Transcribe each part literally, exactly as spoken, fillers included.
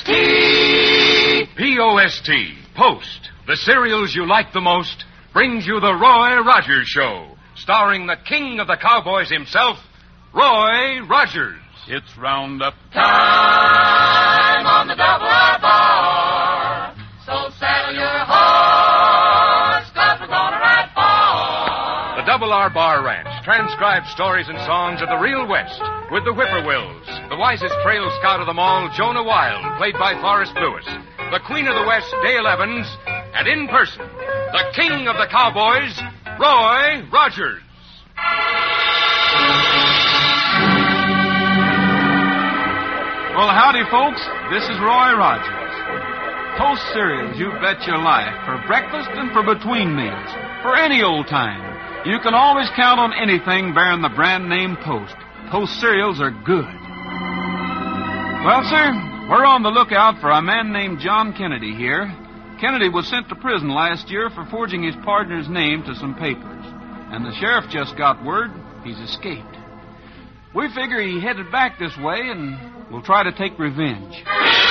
T. P O S T. Post. The cereals you like the most brings you the Roy Rogers Show, starring the king of the cowboys himself, Roy Rogers. It's roundup Time on the double R bar. So saddle your horse, 'cause we're gonna ride far. The Double R Bar Ranch transcribed stories and songs of the real West with the Whippoorwills, the wisest trail scout of them all, Jonah Wild, played by Forrest Lewis, the Queen of the West, Dale Evans, and in person, the king of the cowboys, Roy Rogers. Well, howdy, folks. This is Roy Rogers. Toast cereals, you bet your life, for breakfast and for between meals, for any old time. You can always count on anything bearing the brand name Post. Post cereals are good. Well, sir, we're on the lookout for a man named John Kennedy here. Kennedy was sent to prison last year for forging his partner's name to some papers. And the sheriff just got word he's escaped. We figure he headed back this way, and we'll try to take revenge.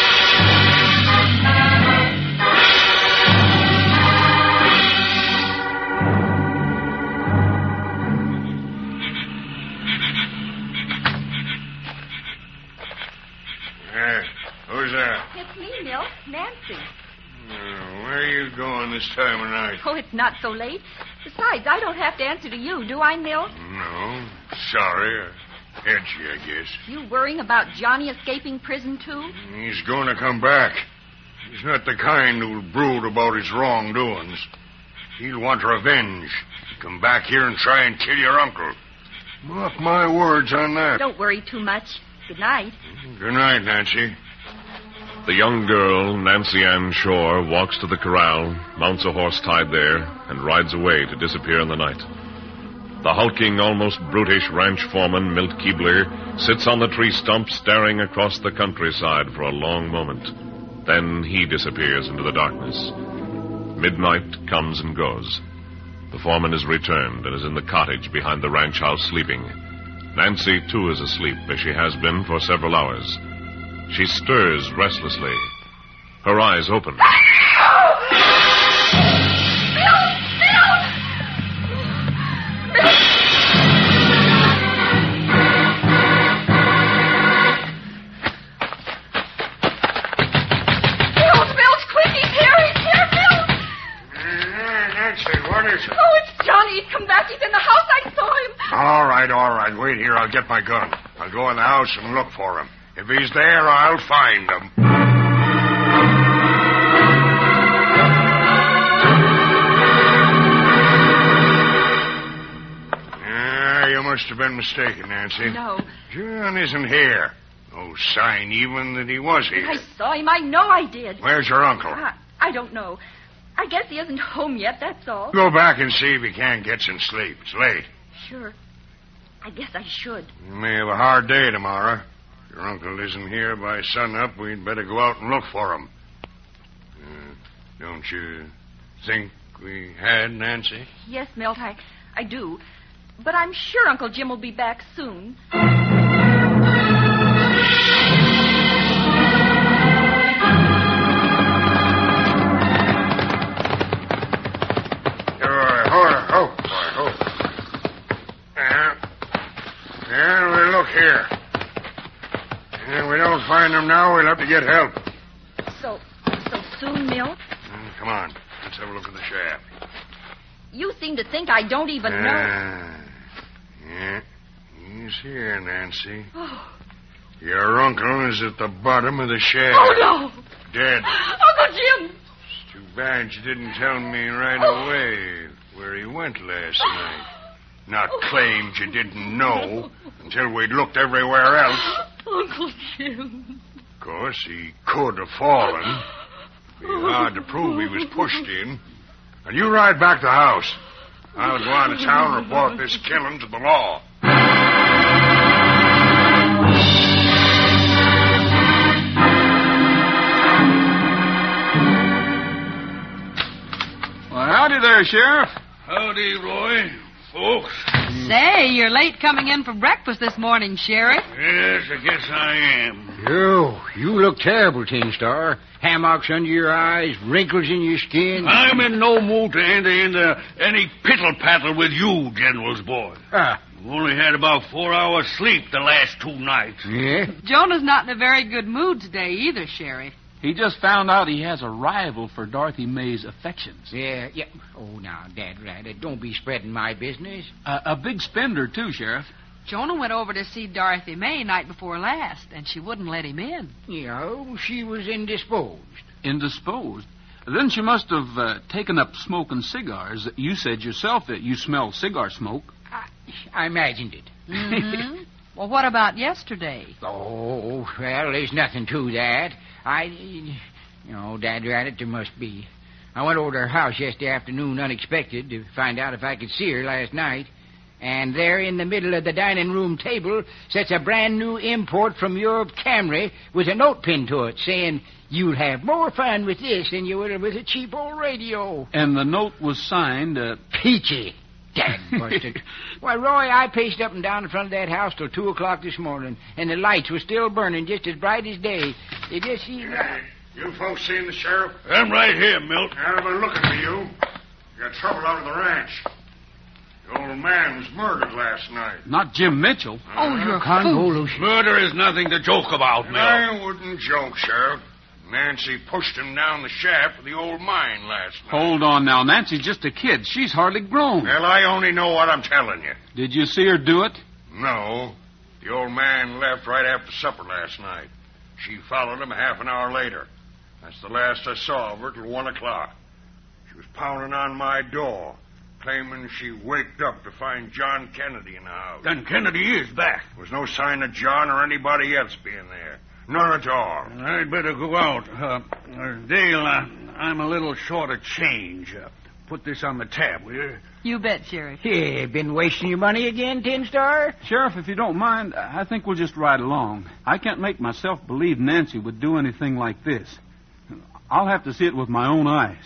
Uh, who's that? It's me, Milt. Nancy. Uh, where are you going this time of night? Oh, it's not so late. Besides, I don't have to answer to you, do I, Milt? No, sorry. I had you, I guess. You worrying about Johnny escaping prison, too? He's going to come back. He's not the kind who'll brood about his wrongdoings. He'll want revenge. Come back here and try and kill your uncle. Mark my words on that. Don't worry too much. Good night. Good night, Nancy. The young girl, Nancy Ann Shore, walks to the corral, mounts a horse tied there, and rides away to disappear in the night. The hulking, almost brutish ranch foreman, Milt Keebler, sits on the tree stump staring across the countryside for a long moment. Then he disappears into the darkness. Midnight comes and goes. The foreman is returned and is in the cottage behind the ranch house sleeping. Nancy, too, is asleep, as she has been for several hours. She stirs restlessly. Her eyes open. All right, all right. Wait here. I'll get my gun. I'll go in the house and look for him. If he's there, I'll find him. Yeah, you must have been mistaken, Nancy. No. John isn't here. No sign even that he was here. I saw him. I know I did. Where's your uncle? I, I don't know. I guess he isn't home yet, that's all. Go back and see if he can get some sleep. It's late. Sure. I guess I should. You may have a hard day tomorrow. If your uncle isn't here by sunup, we'd better go out and look for him. Uh, don't you think we had, Nancy? Yes, Milt, I, I do. But I'm sure Uncle Jim will be back soon. Here. And if we don't find him now, we'll have to get help. So, so soon, Milt? Mm, come on. Let's have a look at the shaft. You seem to think I don't even uh, know. Yeah. He's here, Nancy. Oh. Your uncle is at the bottom of the shaft. Oh, no. Dead. Uncle Jim. It's too bad you didn't tell me right oh. away where he went last night. Not claimed you didn't know until we'd looked everywhere else. Uncle Jim. Of course, he could have fallen. It'd be hard to prove he was pushed in. And you ride back to the house. I'll go out of town and report this killing to the law. Well, howdy there, Sheriff. Howdy, Roy. Folks. Say, you're late coming in for breakfast this morning, Sheriff. Yes, I guess I am. You, you look terrible, Tin Star. Hammocks under your eyes, wrinkles in your skin. I'm in no mood to enter into any piddle-paddle with you, General's boy. Ah. I've only had about four hours sleep the last two nights. Yeah? Jonah's not in a very good mood today either, Sheriff. He just found out he has a rival for Dorothy May's affections. Yeah, yeah. Oh, now, Dad, Rabbit, don't be spreading my business. Uh, a big spender, too, Sheriff. Jonah went over to see Dorothy May night before last, and she wouldn't let him in. You know, she was indisposed. Indisposed? Then she must have uh, taken up smoking cigars. You said yourself that you smelled cigar smoke. I, I imagined it. Mm-hmm. Well, what about yesterday? Oh, well, there's nothing to that. I, you know, Dad Rabbit, there must be. I went over to her house yesterday afternoon unexpected to find out if I could see her last night. And there in the middle of the dining room table sits a brand new import from Europe Camry with a note pinned to it saying, "You'll have more fun with this than you would with a cheap old radio." And the note was signed, uh... Peachy. Dad busted. Why, Roy, I paced up and down in front of that house till two o'clock this morning, and the lights were still burning just as bright as day. You just see... Hey, you folks seen the sheriff? I'm right here, Milt. I've been looking for you. You got trouble out of the ranch. The old man was murdered last night. Not Jim Mitchell. Oh, you're convolution. Murder is nothing to joke about, Milt. I wouldn't joke, Sheriff. Nancy pushed him down the shaft of the old mine last night. Hold on now. Nancy's just a kid. She's hardly grown. Well, I only know what I'm telling you. Did you see her do it? No. The old man left right after supper last night. She followed him a half an hour later. That's the last I saw of her till one o'clock. She was pounding on my door, claiming she waked up to find John Kennedy in the house. Then Kennedy is back. There was no sign of John or anybody else being there. None at all. I'd better go out. Uh, uh, Dale, uh, I'm a little short of change. Uh, put this on the tab, will you? You bet, Sheriff. Yeah, been wasting your money again, Tin Star? Sheriff, if you don't mind, I think we'll just ride along. I can't make myself believe Nancy would do anything like this. I'll have to see it with my own eyes.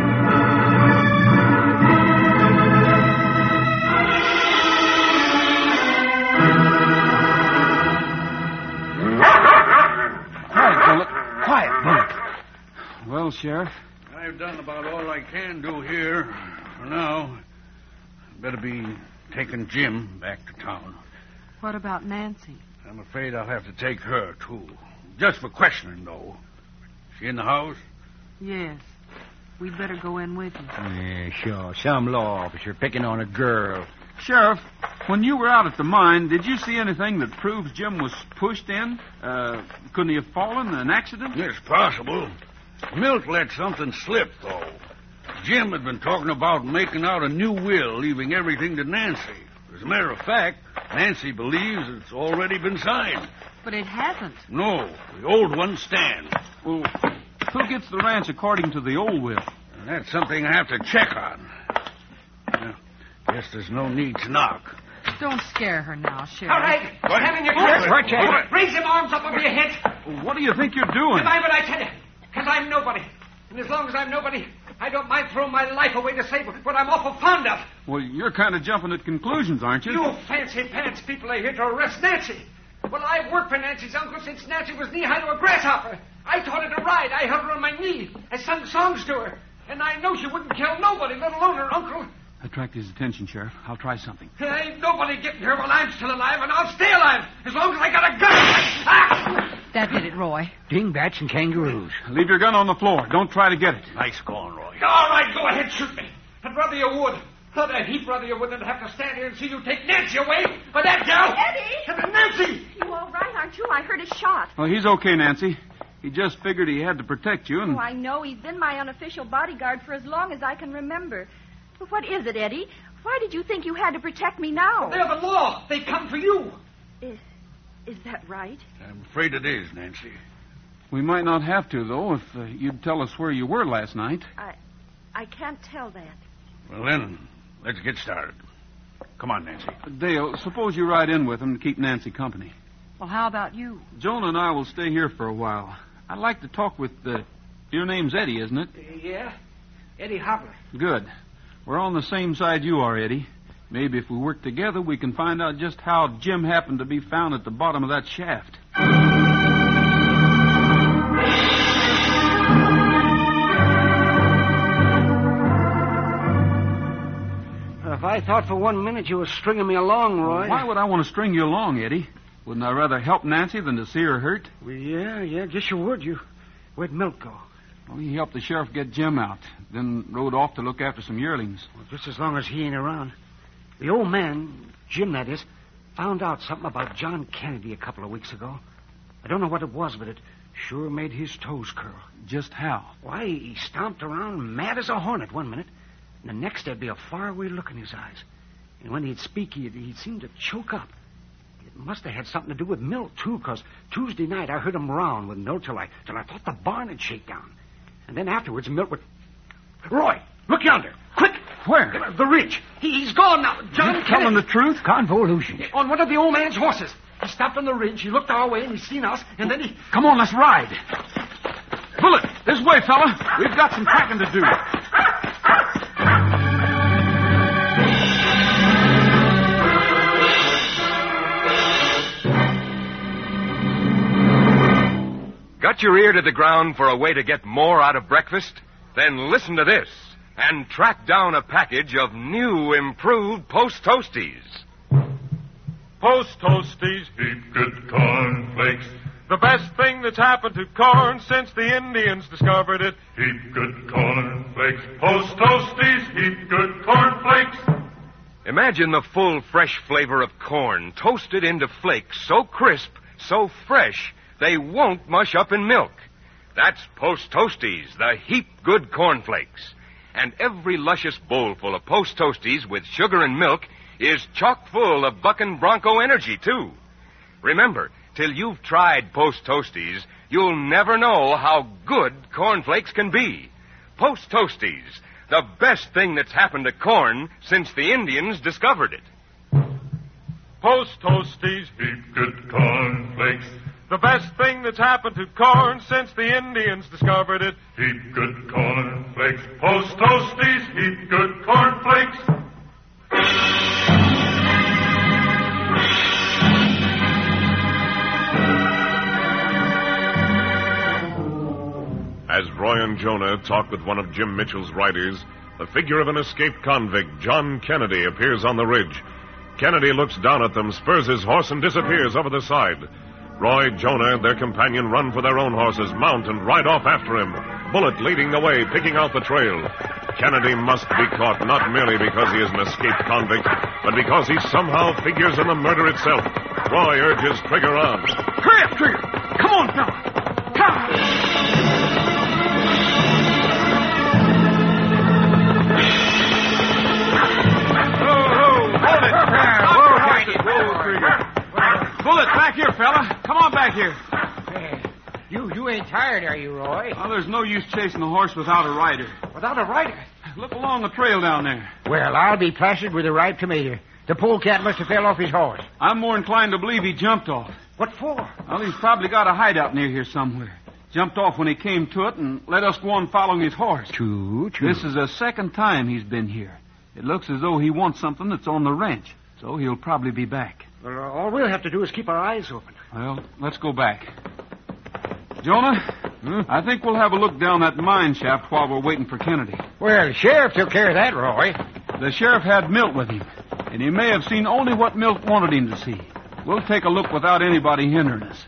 Quiet, Bullet. Quiet, Bullet. Well, Sheriff? I've done about all I can do here for now. Better be taking Jim back to town. What about Nancy? I'm afraid I'll have to take her, too. Just for questioning, though. She in the house? Yes. We'd better go in with you. Yeah, sure. Some law officer picking on a girl. Sheriff, when you were out at the mine, did you see anything that proves Jim was pushed in? Uh, couldn't he have fallen in an accident? It's possible. Milt let something slip, though. Jim had been talking about making out a new will, leaving everything to Nancy. As a matter of fact, Nancy believes it's already been signed. But it hasn't. No, the old one stands. Well, who gets the ranch according to the old will? And that's something I have to check on. Well, guess there's no need to knock. Don't scare her now, Sheriff. All right. What? Having your What? Watch What? Raise them arms up over your head. What do you think you're doing? Am I what I tell you? Because I'm nobody. And as long as I'm nobody, I don't mind throwing my life away to save what I'm awful fond of. Well, you're kind of jumping at conclusions, aren't you? You fancy pants people are here to arrest Nancy. Well, I've worked for Nancy's uncle since Nancy was knee-high to a grasshopper. I taught her to ride. I held her on my knee. I sung songs to her. And I know she wouldn't kill nobody, let alone her uncle. Attract his attention, Sheriff. I'll try something. There ain't nobody getting here while I'm still alive, and I'll stay alive as long as I got a gun. Ah! That did it, Roy. Dingbats and kangaroos. Leave your gun on the floor. Don't try to get it. Nice going, Roy. All right, go ahead, shoot me. I'd rather you would. I'd a heap rather you would than have to stand here and see you take Nancy away. But that gal... Eddie! Nancy! You all right, aren't you? I heard a shot. Well, he's okay, Nancy. He just figured he had to protect you and... Oh, I know. He's been my unofficial bodyguard for as long as I can remember. But what is it, Eddie? Why did you think you had to protect me now? They're the law. They come for you. Is, is that right? I'm afraid it is, Nancy. We might not have to, though, if uh, you'd tell us where you were last night. I, I can't tell that. Well, then, let's get started. Come on, Nancy. Dale, suppose you ride in with him to keep Nancy company. Well, how about you? Jonah and I will stay here for a while. I'd like to talk with... Uh, your name's Eddie, isn't it? Uh, yeah. Eddie Hopper. Good. We're on the same side you are, Eddie. Maybe if we work together, we can find out just how Jim happened to be found at the bottom of that shaft. thought for one minute you were stringing me along, Roy. Why would I want to string you along, Eddie? Wouldn't I rather help Nancy than to see her hurt? Well, yeah, yeah, guess you would. You, where'd Milt go? Well, he helped the sheriff get Jim out, then rode off to look after some yearlings. Well, just as long as he ain't around. The old man, Jim that is, found out something about John Kennedy a couple of weeks ago. I don't know what it was, but it sure made his toes curl. Just how? Why, he stomped around mad as a hornet one minute, and the next there'd be a faraway look in his eyes. And when he'd speak, he'd, he'd seem to choke up. It must have had something to do with Milt, too, because Tuesday night I heard him round with Milt till I, till I thought the barn would shake down. And then afterwards, Milt would... Roy, look yonder. Quick! Where? The, the ridge. He, he's gone now. John you Kennedy... telling the truth? Convolution. On one of the old man's horses. He stopped on the ridge, he looked our way, and he seen us, and then he... Come on, let's ride. Bullet, this way, fella. We've got some packing to do. Got your ear to the ground for a way to get more out of breakfast? Then listen to this and track down a package of new, improved Post Toasties. Post Toasties, heap good cornflakes. The best thing that's happened to corn since the Indians discovered it. Heap good cornflakes. Post Toasties, heap good cornflakes. Imagine the full, fresh flavor of corn toasted into flakes so crisp, so fresh, they won't mush up in milk. That's Post Toasties, the heap good cornflakes. And every luscious bowlful of Post Toasties with sugar and milk is chock full of Buckin' Bronco energy, too. Remember, till you've tried Post Toasties, you'll never know how good cornflakes can be. Post Toasties, the best thing that's happened to corn since the Indians discovered it. Post Toasties, heap good cornflakes. The best thing that's happened to corn since the Indians discovered it. Heap good cornflakes. Post Toasties, heap good cornflakes. As Roy and Jonah talk with one of Jim Mitchell's riders, the figure of an escaped convict, John Kennedy, appears on the ridge. Kennedy looks down at them, spurs his horse, and disappears over the side. Roy, Jonah, and their companion run for their own horses, mount, and ride off after him. Bullet leading the way, picking out the trail. Kennedy must be caught, not merely because he is an escaped convict, but because he somehow figures in the murder itself. Roy urges Trigger on. Hurry up, Trigger! Come on, fella! Come! Bullet, back here, fella. Come on back here. Hey, you you ain't tired, are you, Roy? Well, there's no use chasing a horse without a rider. Without a rider? Look along the trail down there. Well, I'll be plastered with a ripe tomato. The polecat must have fell off his horse. I'm more inclined to believe he jumped off. What for? Well, he's probably got a hideout near here somewhere. Jumped off when he came to it and let us go on following his horse. True, true. This is the second time he's been here. It looks as though he wants something that's on the ranch, so he'll probably be back. Well, all we'll have to do is keep our eyes open. Well, let's go back. Jonah, hmm? I think we'll have a look down that mine shaft while we're waiting for Kennedy. Well, the sheriff took care of that, Roy. The sheriff had Milt with him, and he may have seen only what Milt wanted him to see. We'll take a look without anybody hindering us.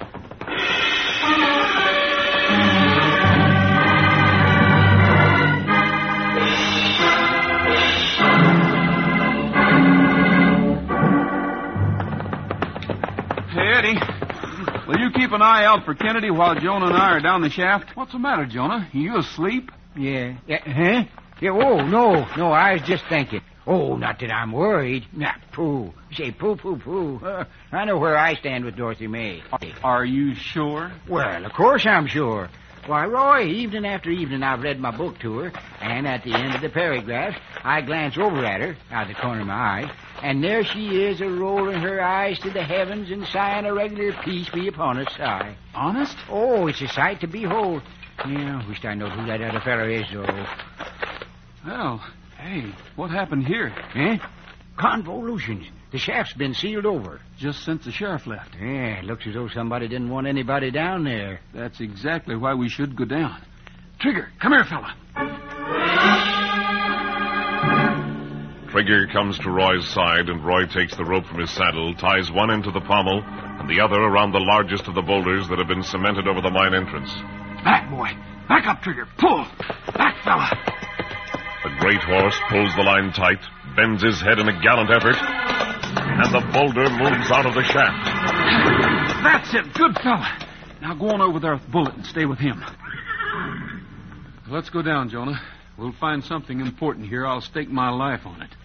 Hey, Eddie, will you keep an eye out for Kennedy while Jonah and I are down the shaft? What's the matter, Jonah? Are you asleep? Yeah. yeah. Huh? Yeah, oh, no, no, I was just thinking. Oh, not that I'm worried. Nah, pooh. Say, pooh, pooh, pooh. Uh, I know where I stand with Dorothy May. Are you sure? Well, of course I'm sure. Why, Roy, evening after evening I've read my book to her, and at the end of the paragraph, I glance over at her, out of the corner of my eye, and there she is, a-rolling her eyes to the heavens and sighing a regular peace be upon us sigh. Honest? Oh, it's a sight to behold. Yeah, wished I know who that other fellow is, though. Well, hey, what happened here? Eh? Convolutions. The shaft's been sealed over. Just since the sheriff left. Yeah, it looks as though somebody didn't want anybody down there. That's exactly why we should go down. Trigger, come here, fella. Trigger comes to Roy's side, and Roy takes the rope from his saddle, ties one end to the pommel, and the other around the largest of the boulders that have been cemented over the mine entrance. Back, boy. Back up, Trigger. Pull. Back, fella. The great horse pulls the line tight, bends his head in a gallant effort, and the boulder moves out of the shaft. That's it. Good fella. Now go on over there with Bullet and stay with him. Let's go down, Jonah. We'll find something important here. I'll stake my life on it.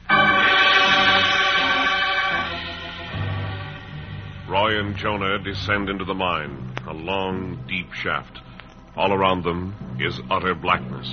Roy and Jonah descend into the mine, a long, deep shaft. All around them is utter blackness.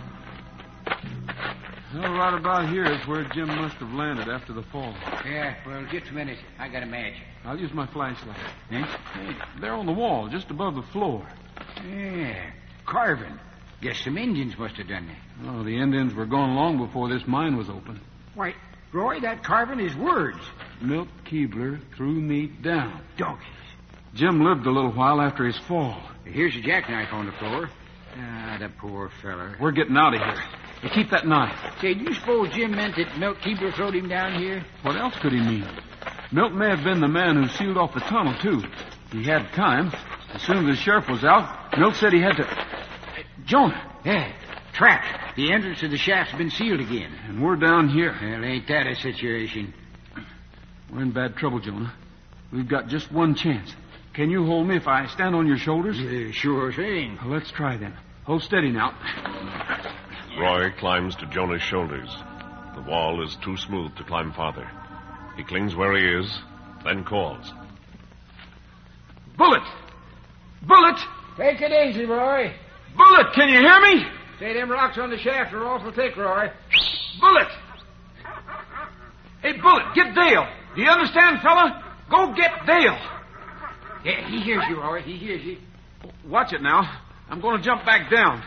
Well, right about here is where Jim must have landed after the fall. Yeah, well, just a minute. I got a match. I'll use my flashlight. Eh? Hey, they're on the wall, just above the floor. Yeah, carving. Guess some Indians must have done that. Oh, the Indians were gone long before this mine was open. Why, Roy, that carving is words. Milt Keebler threw me down. Donkeys. Jim lived a little while after his fall. Here's a jackknife on the floor. Ah, the poor feller. We're getting out of here. Hey, keep that knife. Say, do you suppose Jim meant that Milt Keebler throwed him down here? What else could he mean? Milt may have been the man who sealed off the tunnel, too. He had time. As soon as the sheriff was out, Milt said he had to... Hey, Jonah. Yeah, trapped. The entrance to the shaft's been sealed again. And we're down here. Well, ain't that a situation? We're in bad trouble, Jonah. We've got just one chance. Can you hold me if I stand on your shoulders? Uh, sure thing. Well, let's try then. Hold steady now. Roy climbs to Jonah's shoulders. The wall is too smooth to climb farther. He clings where he is, then calls. Bullet! Bullet! Take it easy, Roy. Bullet, can you hear me? Say, them rocks on the shaft are awful thick, Roy. Bullet! Hey, Bullet, get Dale. Do you understand, fella? Go get Dale. Yeah, he hears you, Roy. He hears you. Watch it now. I'm going to jump back down.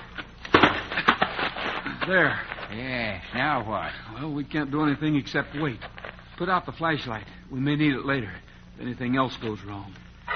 There. Yeah, now what? Well, we can't do anything except wait. Put out the flashlight. We may need it later if anything else goes wrong.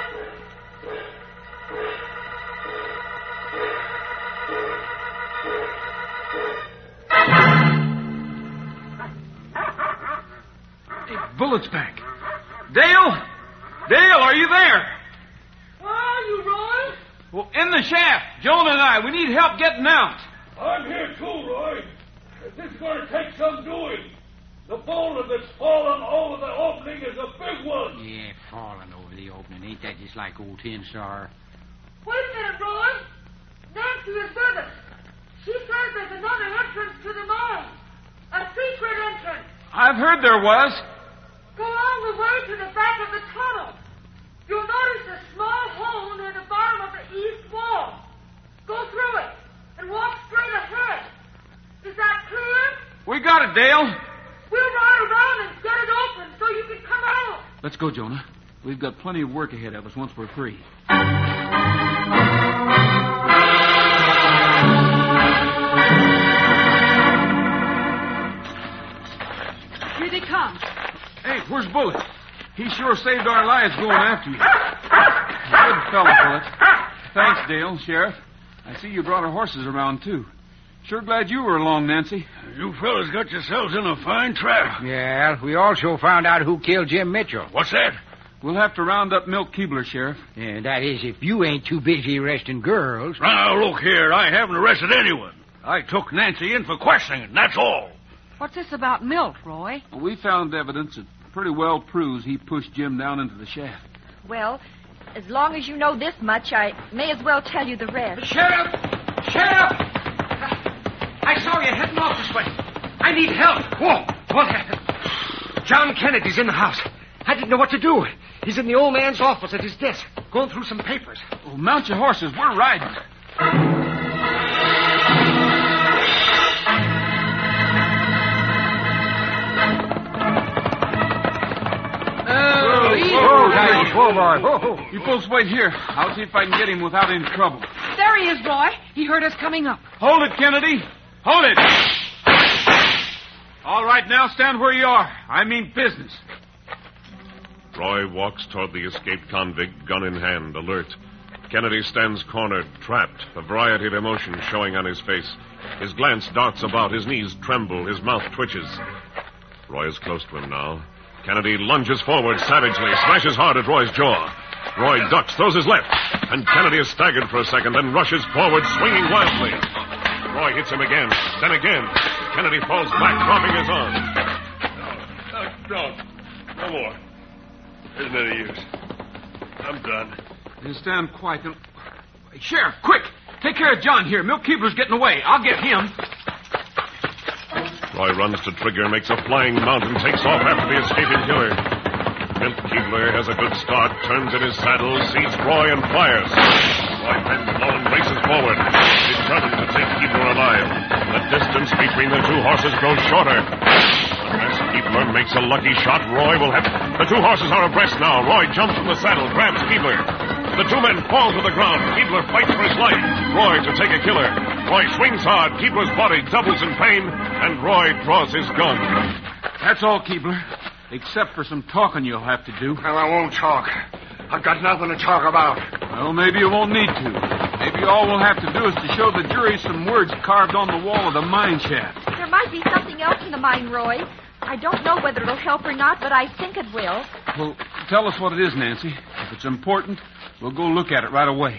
Hey, Bullet's back. Dale! Dale, are you there? Where are you, Roy? Well, in the shaft. Jonah and I. We need help getting out. I'm here too, Roy. This is going to take some doing. The boulder that's fallen over the opening is a big one. Yeah, falling over the opening. Ain't that just like old Tin Star? Wait a minute, Roy. Nancy is with us. She says there's another entrance to the mine. A secret entrance. I've heard there was. Go all the way to the back of the tunnel. You'll notice a small hole near the bottom of the east wall. Go through it and walk straight ahead. Is that clear? We got it, Dale. We'll ride around and get it open so you can come out. Let's go, Jonah. We've got plenty of work ahead of us once we're free. Here they come. Hey, where's Bullet? He sure saved our lives going after you. Good fellow, Bullet. Thanks, Dale, Sheriff. I see you brought our horses around, too. Sure glad you were along, Nancy. You fellas got yourselves in a fine trap. Yeah, we also found out who killed Jim Mitchell. What's that? We'll have to round up Milt Keebler, Sheriff. Yeah, that is if you ain't too busy arresting girls. Now, look here. I haven't arrested anyone. I took Nancy in for questioning, that's all. What's this about Milt, Roy? Well, we found evidence that pretty well proves he pushed Jim down into the shaft. Well, as long as you know this much, I may as well tell you the rest. Sheriff! Sheriff! I saw you heading off this way. I need help. Whoa! What happened? John Kennedy's in the house. I didn't know what to do. He's in the old man's office at his desk, going through some papers. Well, mount your horses. We're riding. Oh, whoa, whoa, whoa, boy. Whoa, whoa. You folks wait here. I'll see if I can get him without any trouble. There he is, Roy. He heard us coming up. Hold it, Kennedy. Hold it. All right, now stand where you are. I mean business. Roy walks toward the escaped convict, gun in hand, alert. Kennedy stands cornered, trapped, a variety of emotions showing on his face. His glance darts about, his knees tremble, his mouth twitches. Roy is close to him now. Kennedy lunges forward savagely, smashes hard at Roy's jaw. Roy ducks, throws his left, and Kennedy is staggered for a second, then rushes forward, swinging wildly. Roy hits him again, then again. Kennedy falls back, dropping his arm. No, no, no more. Isn't any use. I'm done. You stand quiet. And... Sheriff, quick! Take care of John here. Milt Keebler's getting away. I'll get him. Roy runs to trigger, makes a flying mount, and takes off after the escaping killer. Milt Keebler has a good start, turns in his saddle, sees Roy, and fires. Roy bends low and races forward, determined to take Keebler alive. The distance between the two horses grows shorter. Unless Keebler makes a lucky shot, Roy will have... The two horses are abreast now. Roy jumps from the saddle, grabs Keebler. The two men fall to the ground. Keebler fights for his life. Roy to take a killer. Roy swings hard. Keebler's body doubles in pain, and Roy draws his gun. That's all, Keebler. Except for some talking you'll have to do. Well, I won't talk. I've got nothing to talk about. Well, maybe you won't need to. Maybe all we'll have to do is to show the jury some words carved on the wall of the mine shaft. There might be something else in the mine, Roy. I don't know whether it'll help or not, but I think it will. Well, tell us what it is, Nancy. If it's important, we'll go look at it right away.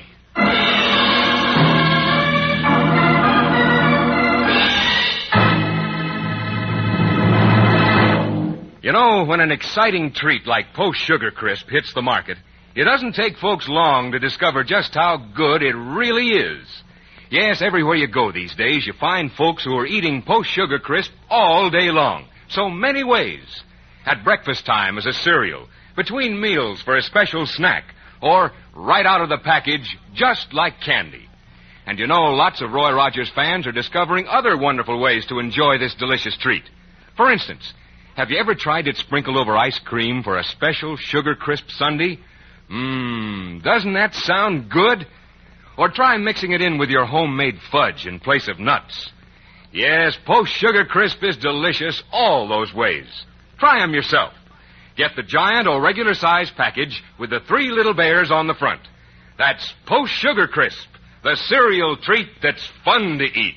You know, when an exciting treat like Post Sugar Crisp hits the market, it doesn't take folks long to discover just how good it really is. Yes, everywhere you go these days, you find folks who are eating Post Sugar Crisp all day long. So many ways. At breakfast time as a cereal, between meals for a special snack, or right out of the package, just like candy. And you know, lots of Roy Rogers fans are discovering other wonderful ways to enjoy this delicious treat. For instance, have you ever tried it sprinkled over ice cream for a special Sugar Crisp sundae? Mmm, doesn't that sound good? Or try mixing it in with your homemade fudge in place of nuts. Yes, Post Sugar Crisp is delicious all those ways. Try them yourself. Get the giant or regular size package with the three little bears on the front. That's Post Sugar Crisp, the cereal treat that's fun to eat.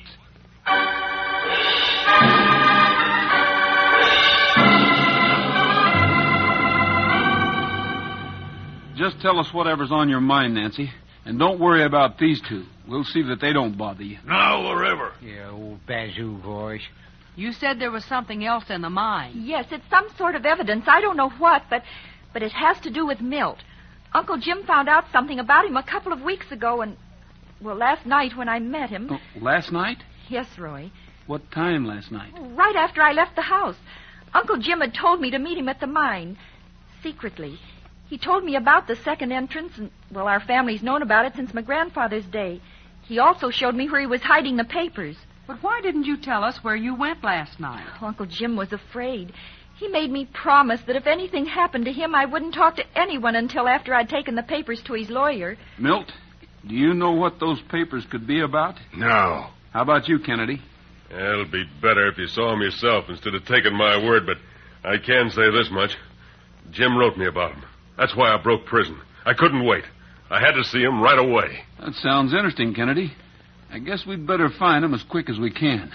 Just tell us whatever's on your mind, Nancy. And don't worry about these two. We'll see that they don't bother you. Now or ever. Yeah, old bazoo voice. You said there was something else in the mine. Yes, it's some sort of evidence. I don't know what, but but it has to do with Milt. Uncle Jim found out something about him a couple of weeks ago, and, well, last night when I met him... Oh, last night? Yes, Roy. What time last night? Right after I left the house. Uncle Jim had told me to meet him at the mine, secretly. He told me about the second entrance, and, well, our family's known about it since my grandfather's day. He also showed me where he was hiding the papers. But why didn't you tell us where you went last night? Oh, Uncle Jim was afraid. He made me promise that if anything happened to him, I wouldn't talk to anyone until after I'd taken the papers to his lawyer. Milt, do you know what those papers could be about? No. How about you, Kennedy? It'll be better if you saw him yourself instead of taking my word, but I can say this much. Jim wrote me about him. That's why I broke prison. I couldn't wait. I had to see him right away. That sounds interesting, Kennedy. I guess we'd better find him as quick as we can.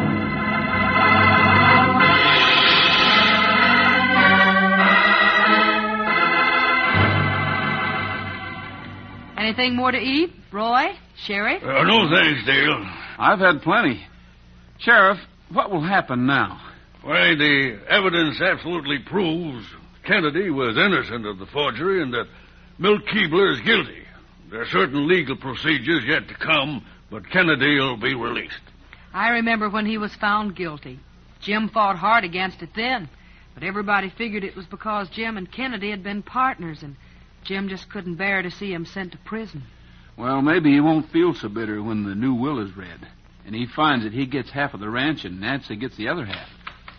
Anything more to eat? Roy? Sherry? Uh, no thanks, Dale. I've had plenty. Sheriff, what will happen now? Why, the evidence absolutely proves Kennedy was innocent of the forgery and that Milt Keebler is guilty. There are certain legal procedures yet to come, but Kennedy will be released. I remember when he was found guilty. Jim fought hard against it then, but everybody figured it was because Jim and Kennedy had been partners, and Jim just couldn't bear to see him sent to prison. Well, maybe he won't feel so bitter when the new will is read, and he finds that he gets half of the ranch and Nancy gets the other half.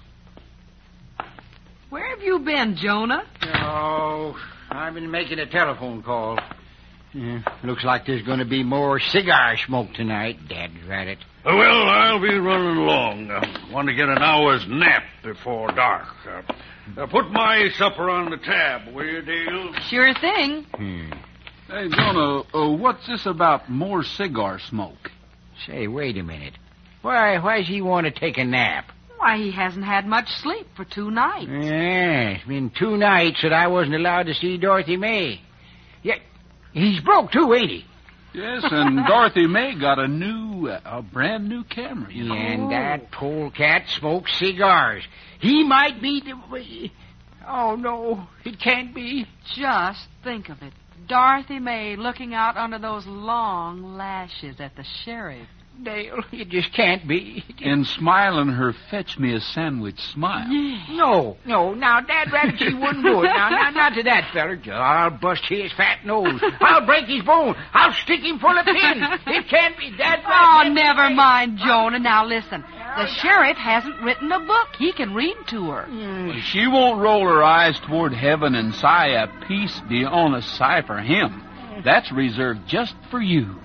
Where have you been, Jonah? Oh, I've been making a telephone call. Yeah, looks like there's going to be more cigar smoke tonight, dadrat. Uh, well, I'll be running along. I want to get an hour's nap before dark. Uh, uh, put my supper on the tab, will you, Dale? Sure thing. Hmm. Hey, Jonah, uh, what's this about more cigar smoke? Say, wait a minute. Why, why's he want to take a nap? Why, he hasn't had much sleep for two nights. Yeah, it's been two nights that I wasn't allowed to see Dorothy May. Yeah, he's broke, too, ain't he? Yes, and Dorothy May got a new, uh, a brand new camera, you know. And that polecat smokes cigars. He might be the... Oh, no, it can't be. Just think of it. Dorothy May looking out under those long lashes at the sheriff. Dale, it just can't be. And smiling her fetch-me-a-sandwich smile. No, no, now, Dad Rabbit, she wouldn't do it. Now, now, not to that feller. I'll bust his fat nose. I'll break his bone. I'll stick him full of pins. It can't be, Dad Rabbit. Oh, never mind, Jonah. Now, listen. The sheriff hasn't written a book. He can read to her. Mm. She won't roll her eyes toward heaven and sigh a peace beyond a sigh for him. That's reserved just for you.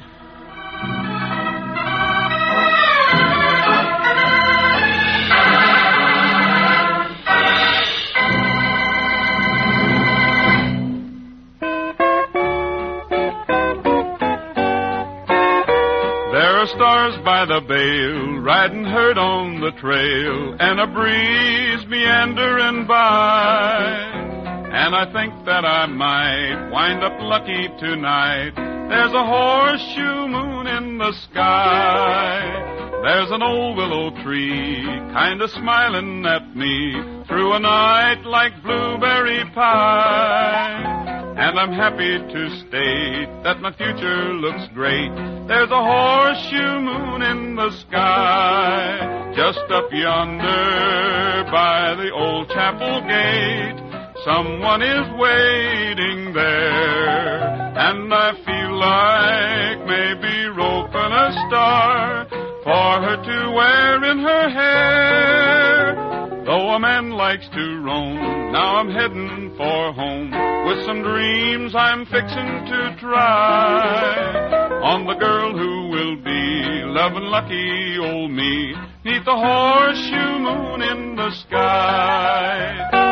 Stars by the bale, riding herd on the trail, and a breeze meandering by. And I think that I might wind up lucky tonight. There's a horseshoe moon in the sky. There's an old willow tree kind of smiling at me through a night like blueberry pie. And I'm happy to state that my future looks great. There's a horseshoe moon in the sky, just up yonder by the old chapel gate. Someone is waiting there, and I feel like maybe roping a star for her to wear in her hair. Though a man likes to roam, now I'm heading for home with some dreams I'm fixing to try on the girl who will be loving lucky old me 'neath the horseshoe moon in the sky.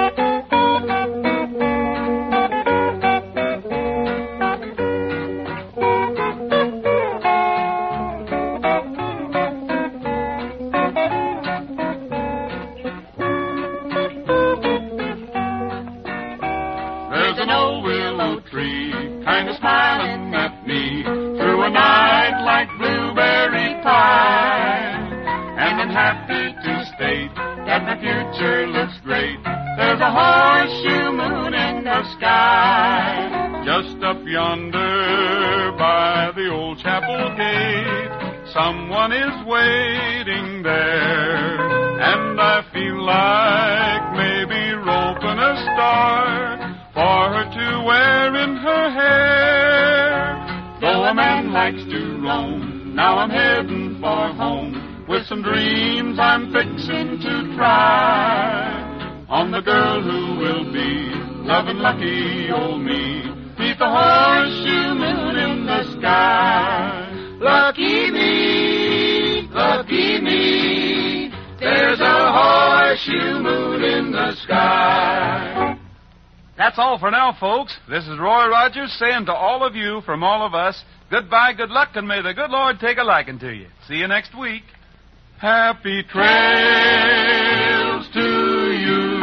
Kind of smiling at me through a night like blueberry pie. And I'm happy to state that my future looks great. There's a horseshoe moon in the sky, just up yonder by the old chapel gate. Someone is waiting there, and I feel like maybe roping a star for her to wear in her hair. Though a man likes to roam, now I'm heading for home with some dreams I'm fixing to try on the girl who will be loving lucky old me 'neath the horseshoe moon in the sky. Lucky me, lucky me, there's a horseshoe moon in the sky. That's all for now, folks. This is Roy Rogers saying to all of you from all of us, goodbye, good luck, and may the good Lord take a liking to you. See you next week. Happy trails to you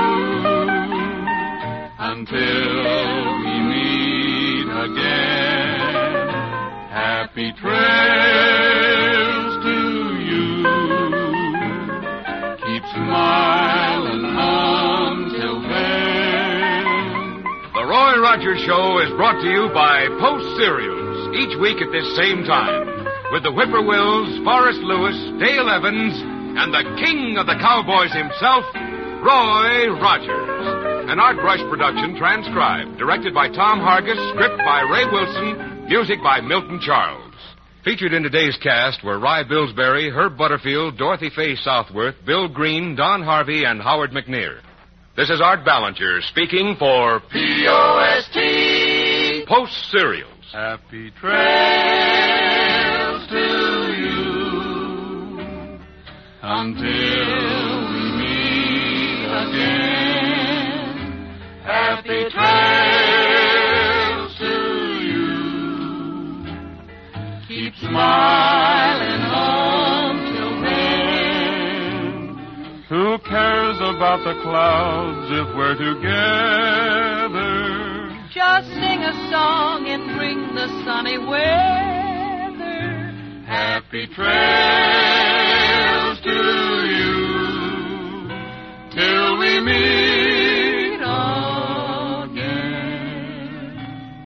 until we meet again. Happy trails to you. Keep smiling until then. The Roy Rogers Show is brought to you by Post Cereals, each week at this same time, with the Whippoorwills, Forrest Lewis, Dale Evans, and the king of the cowboys himself, Roy Rogers. An Art Rush production transcribed, directed by Tom Hargis, script by Ray Wilson, music by Milton Charles. Featured in today's cast were Rye Billsbury, Herb Butterfield, Dorothy Faye Southworth, Bill Green, Don Harvey, and Howard McNear. This is Art Ballinger speaking for P O S T Post Cereals. Happy trails to you until we meet again. Happy trails to you. Keep smiling until then. Who about the clouds if we're together. Just sing a song and bring the sunny weather. Happy trails to you till we meet